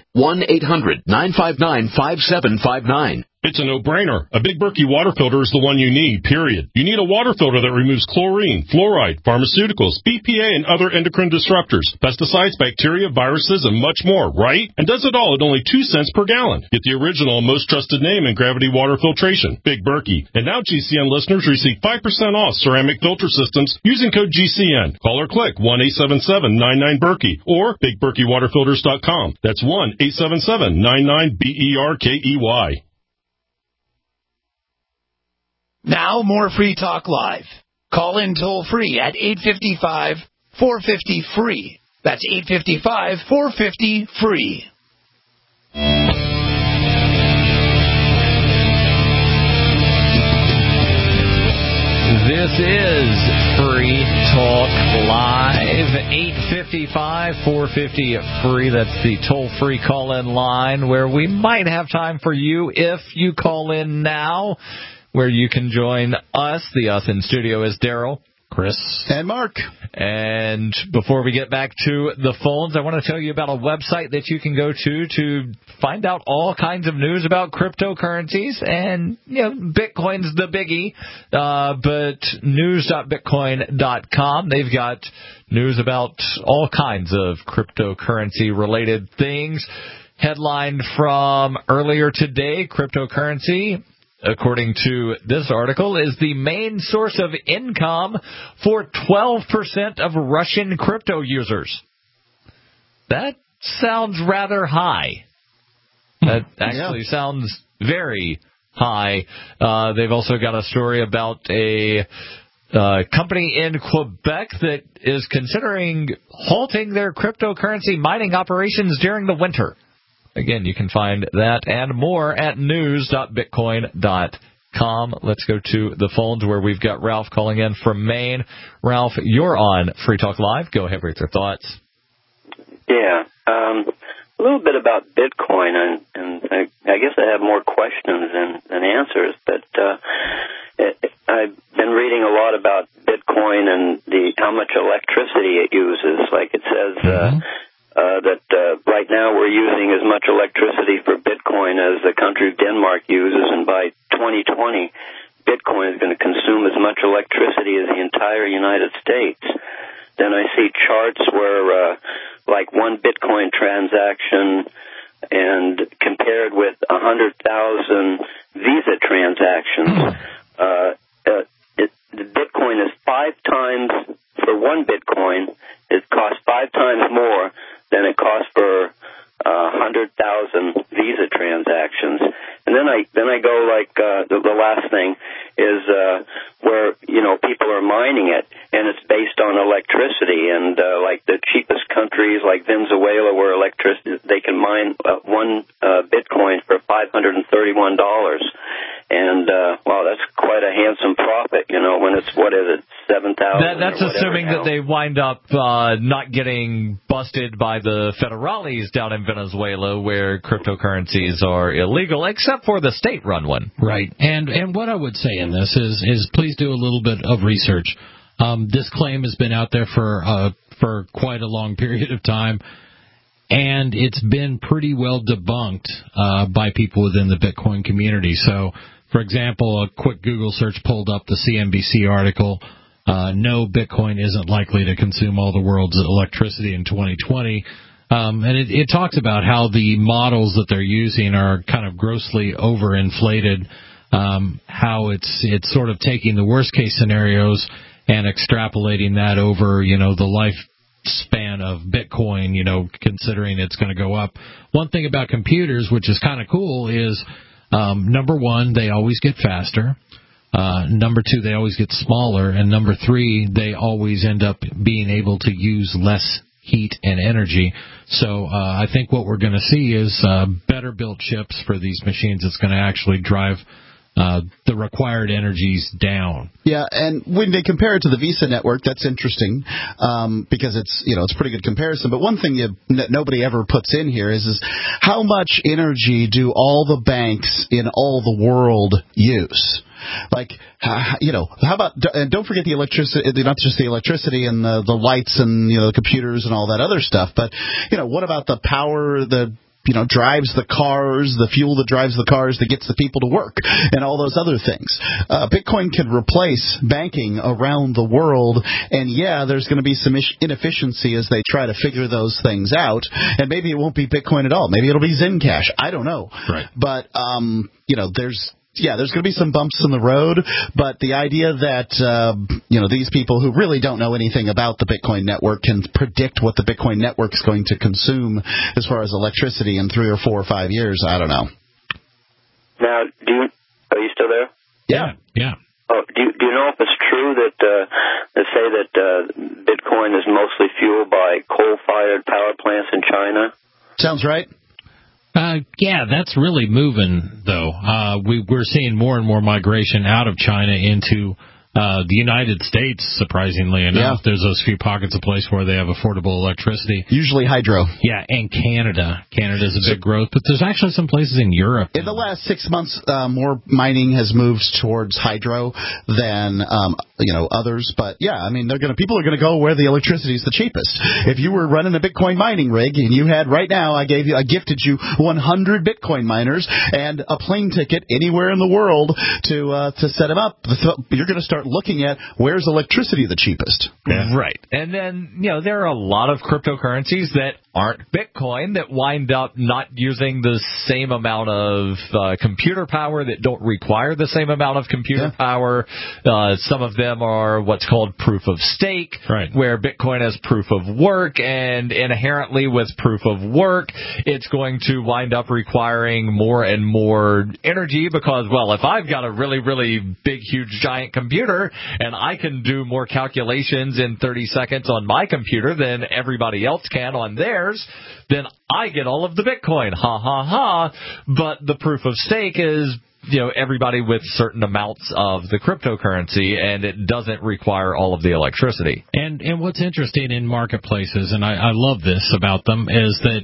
S5: 1-800-959-5759.
S23: It's a no-brainer. A Big Berkey water filter is the one you need, period. You need a water filter that removes chlorine, fluoride, pharmaceuticals, BPA, and other endocrine disruptors, pesticides, bacteria, viruses, and much more, right? And does it all at only 2 cents per gallon. Get the original and most trusted name in gravity water filtration, Big Berkey. And now GCN listeners receive 5% off ceramic filter systems using code GCN. Call or click 1-877-99-BERKEY or BigBerkeyWaterFilters.com. That's 1-877-99-BERKEY.
S12: Now more Free Talk Live. Call in toll free at 855-450-FREE. That's 855-450-FREE.
S2: This is Free Talk Live, 855-450-FREE. That's the toll-free call-in line where we might have time for you if you call in now, where you can join us. The us in studio is Daryl,
S3: Chris, and Mark.
S2: And before we get back to the phones, I want to tell you about a website that you can go to find out all kinds of news about cryptocurrencies. And, you know, Bitcoin's the biggie, but news.bitcoin.com, they've got news about all kinds of cryptocurrency-related things. Headlined from earlier today, cryptocurrency, according to this article, is the main source of income for 12% of Russian crypto users. That sounds rather high. That actually sounds very high. They've also got a story about a company in Quebec that is considering halting their cryptocurrency mining operations during the winter. Again, you can find that and more at news.bitcoin.com. Let's go to the phones where we've got Ralph calling in from Maine. Ralph, you're on Free Talk Live. Go ahead with your thoughts.
S24: Yeah, a little bit about Bitcoin, and I guess I have more questions than answers, but I've been reading a lot about Bitcoin and how much electricity it uses. Like it says that right now we're using as much electricity for Bitcoin as the country of Denmark uses, and by 2020, Bitcoin is going to consume as much electricity as the entire United States. Then I see charts where, like one Bitcoin transaction and compared with 100,000 Visa transactions, the Bitcoin is 5 times, for one Bitcoin, it costs 5 times more than it costs for 100,000 Visa transactions. And then I go like the last thing is where people are mining it, and it's based on electricity. And like the cheapest countries like Venezuela, where electricity they can mine one Bitcoin for $531. And wow, that's quite a handsome profit, when it's, what is it, 7,000?
S2: That's assuming that they wind up not getting busted by the federales down in Venezuela where cryptocurrencies are illegal, except for the state-run one.
S4: Right. And what I would say in this is please do a little bit of research. This claim has been out there for quite a long period of time, and it's been pretty well debunked by people within the Bitcoin community. So, for example, a quick Google search pulled up the CNBC article, no, Bitcoin isn't likely to consume all the world's electricity in 2020. And it talks about how the models that they're using are kind of grossly overinflated, how it's sort of taking the worst-case scenarios and extrapolating that over, the lifespan of Bitcoin, considering it's going to go up. One thing about computers, which is kind of cool, is number one, they always get faster. Number two, they always get smaller. And number three, they always end up being able to use less heat and energy. So I think what we're going to see is better built chips for these machines that's going to actually drive the required energies down.
S3: Yeah, and when they compare it to the Visa network, that's interesting because it's it's a pretty good comparison. But one thing nobody ever puts in here is how much energy do all the banks in all the world use? Like, how about, and don't forget the electricity, not just the electricity and the lights and, the computers and all that other stuff, but, what about the power, drives the cars, the fuel that drives the cars that gets the people to work, and all those other things. Bitcoin can replace banking around the world, and there's going to be some inefficiency as they try to figure those things out, and maybe it won't be Bitcoin at all. Maybe it'll be Zencash. I don't know.
S4: Right.
S3: But, there's going to be some bumps in the road, but the idea that, these people who really don't know anything about the Bitcoin network can predict what the Bitcoin network is going to consume as far as electricity in 3 or 4 or 5 years, I don't know.
S24: Now, are you still there?
S4: Yeah.
S24: Oh, do you know if it's true that they say that Bitcoin is mostly fueled by coal-fired power plants in China?
S3: Sounds right.
S4: That's really moving, though. We're seeing more and more migration out of China into the United States, surprisingly enough. There's those few pockets of place where they have affordable electricity.
S3: Usually hydro.
S4: Yeah, and Canada. Canada's a big growth, but there's actually some places in Europe.
S3: In the last 6 months, more mining has moved towards hydro than others. But people are going to go where the electricity is the cheapest. If you were running a Bitcoin mining rig and you had right now, I gifted you 100 Bitcoin miners and a plane ticket anywhere in the world to set them up. You're going to start looking at where's electricity the cheapest.
S2: Yeah. Right. And then, there are a lot of cryptocurrencies that aren't Bitcoin that wind up not using the same amount of computer power, that don't require the same amount of computer power. Some of them are what's called proof of stake, where Bitcoin has proof of work, and inherently with proof of work, it's going to wind up requiring more and more energy because, if I've got a really, really big, huge, giant computer, and I can do more calculations in 30 seconds on my computer than everybody else can on theirs, then I get all of the Bitcoin. Ha, ha, ha. But the proof of stake is, everybody with certain amounts of the cryptocurrency, and it doesn't require all of the electricity.
S4: And what's interesting in marketplaces, and I love this about them, is that,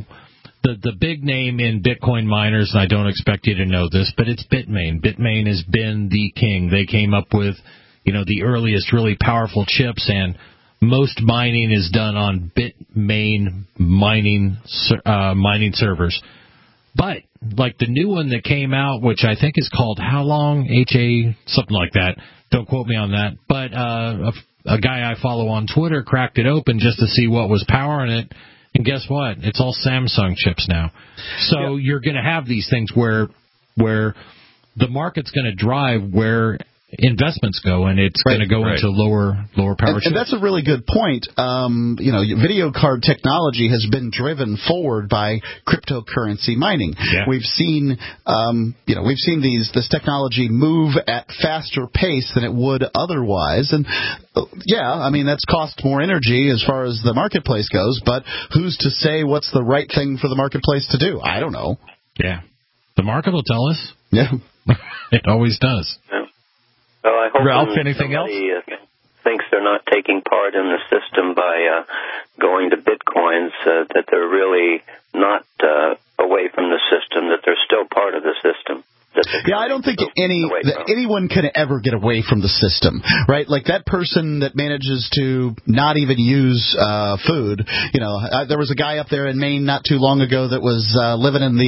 S4: the big name in Bitcoin miners, and I don't expect you to know this, but it's Bitmain. Bitmain has been the king. They came up with, the earliest really powerful chips, and most mining is done on Bitmain mining servers. But, like the new one that came out, which I think is called How Long? HA, something like that. Don't quote me on that. But a guy I follow on Twitter cracked it open just to see what was powering it. And guess what? It's all Samsung chips now. So you're going to have these things where the market's going to drive where investments go, and it's going to go into lower power chips.
S3: And that's a really good point. Video card technology has been driven forward by cryptocurrency mining.
S4: Yeah.
S3: We've seen this technology move at faster pace than it would otherwise, and that's cost more energy as far as the marketplace goes. But who's to say what's the right thing for the marketplace to do? I don't know.
S4: Yeah, the market will tell us.
S3: Yeah,
S4: it always does.
S24: Yeah. I hope
S2: Ralph, anything else?
S24: Thinks they're not taking part in the system by going to Bitcoins, that they're really not away from the system, that they're still part of the system.
S3: Yeah, I don't think anyone can ever get away from the system, right? Like that person that manages to not even use food. You know, there was a guy up there in Maine not too long ago that was living out in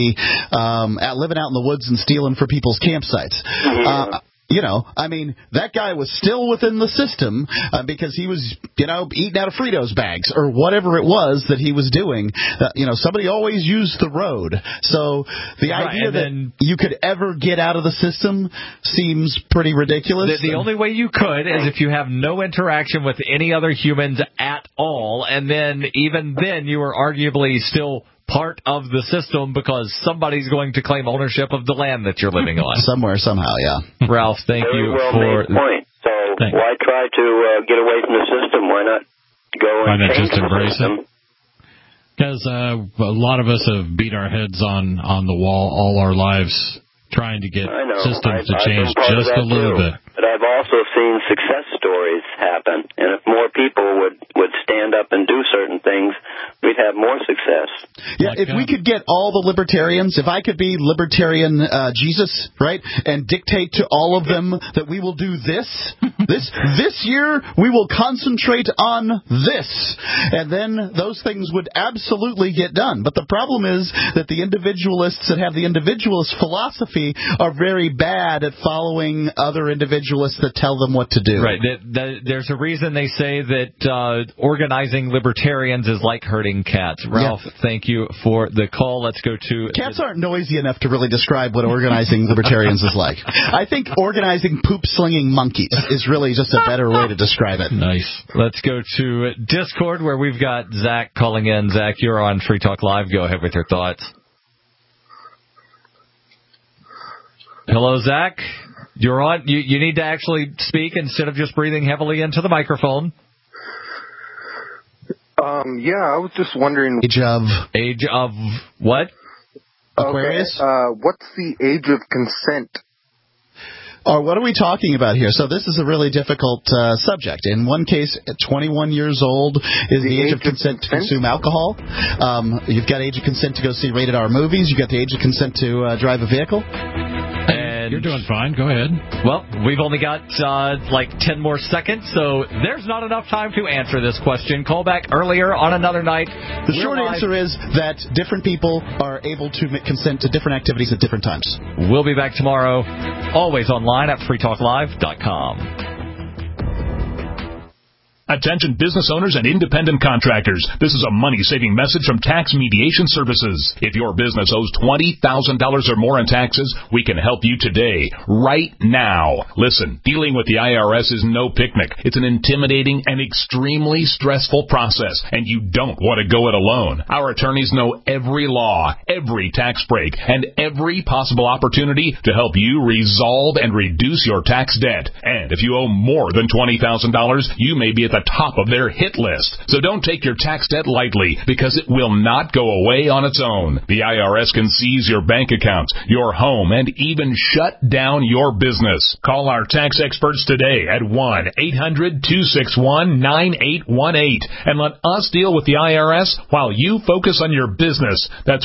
S3: the woods and stealing for people's campsites. You know, I mean, that guy was still within the system because he was, eating out of Fritos bags or whatever it was that he was doing. Somebody always used the road. So the idea that you could ever get out of the system seems pretty ridiculous.
S2: The only way you could is if you have no interaction with any other humans at all, and then even then you are arguably still part of the system because somebody's going to claim ownership of the land that you're living on.
S3: Somewhere, somehow, yeah.
S2: Ralph, thank you for...
S24: Point. So why try to get away from the system? Why not go and change the system?
S4: Because a lot of us have beat our heads on the wall all our lives trying to get systems to change just a little bit.
S24: But I've also seen success stories happen, and if more people would stand up and do certain things, we'd have more success.
S3: Yeah, if we could get all the libertarians, if I could be libertarian Jesus, right, and dictate to all of them that we will do this year we will concentrate on this, and then those things would absolutely get done. But the problem is that the individualists that have the individualist philosophy are very bad at following other individualists that tell them what to do.
S2: Right. There's a reason they say that organizing libertarians is like herding cats. Ralph, thank you for the call. Let's go to...
S3: Cats aren't noisy enough to really describe what organizing libertarians is like. I think organizing poop-slinging monkeys is really just a better way to describe it.
S2: Nice. Let's go to Discord, where we've got Zach calling in. Zach, you're on Free Talk Live. Go ahead with your thoughts. Hello, Zach. You're on. You need to actually speak instead of just breathing heavily into the microphone.
S6: Yeah, I was just wondering.
S2: Age of what?
S3: Aquarius?
S6: Okay, what's the age of consent?
S3: Or what are we talking about here? So this is a really difficult subject. In one case, 21 years old is the age of consent to consume alcohol. You've got age of consent to go see rated R movies. You've got the age of consent to drive a vehicle.
S4: You're doing fine. Go ahead.
S2: Well, we've only got like 10 more seconds, so there's not enough time to answer this question. Call back earlier on another night.
S3: The short answer is that different people are able to consent to different activities at different times.
S2: We'll be back tomorrow, always online at freetalklive.com.
S16: Attention business owners and independent contractors. This is a money-saving message from Tax Mediation Services. If your business owes $20,000 or more in taxes, we can help you today, right now. Listen, dealing with the IRS is no picnic. It's an intimidating and extremely stressful process, and you don't want to go it alone. Our attorneys know every law, every tax break, and every possible opportunity to help you resolve and reduce your tax debt. And if you owe more than $20,000, you may be at the top of their hit list. So don't take your tax debt lightly, because it will not go away on its own. The IRS can seize your bank accounts, your home, and even shut down your business. Call our tax experts today at 1-800-261-9818 and let us deal with the IRS while you focus on your business. That's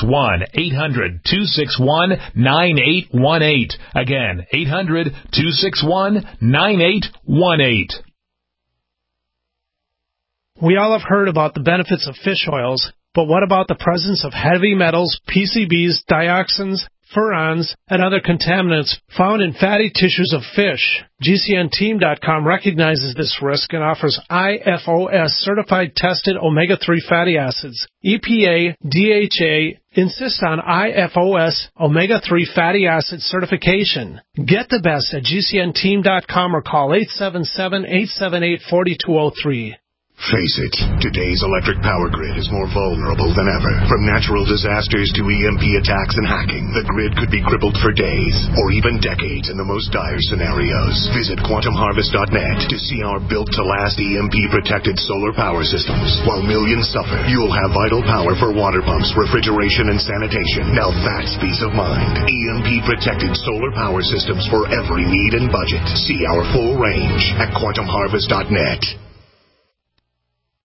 S16: 1-800-261-9818. Again, 800-261-9818.
S8: We all have heard about the benefits of fish oils, but what about the presence of heavy metals, PCBs, dioxins, furans, and other contaminants found in fatty tissues of fish? GCNteam.com recognizes this risk and offers IFOS certified tested omega-3 fatty acids. EPA, DHA insist on IFOS omega-3 fatty acid certification. Get the best at GCNteam.com or call 877-878-4203.
S9: Face it, today's electric power grid is more vulnerable than ever. From natural disasters to EMP attacks and hacking, the grid could be crippled for days or even decades in the most dire scenarios. Visit quantumharvest.net to see our built-to-last EMP-protected solar power systems. While millions suffer, you'll have vital power for water pumps, refrigeration, and sanitation. Now that's peace of mind. EMP-protected solar power systems for every need and budget. See our full range at quantumharvest.net.